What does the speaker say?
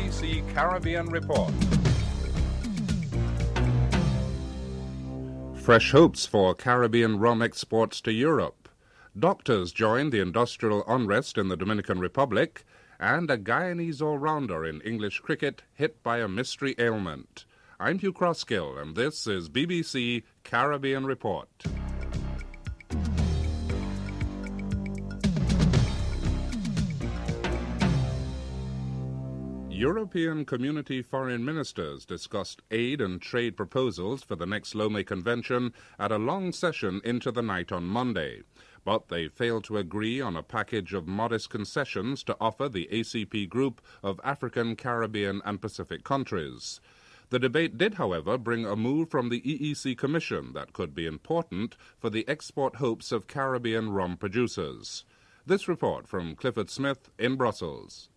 BBC Caribbean Report. Fresh hopes for Caribbean rum exports to Europe. Doctors join the industrial unrest in the Dominican Republic, and a Guyanese all-rounder in English cricket hit by a mystery ailment. I'm Hugh Crossgill, and this is BBC Caribbean Report. European Community foreign ministers discussed aid and trade proposals for the next Lomé Convention at a long session into the night on Monday. But they failed to agree on a package of modest concessions to offer the ACP group of African, Caribbean, and Pacific countries. The debate did, however, bring a move from the EEC Commission that could be important for the export hopes of Caribbean rum producers. This report from Clifford Smith in Brussels.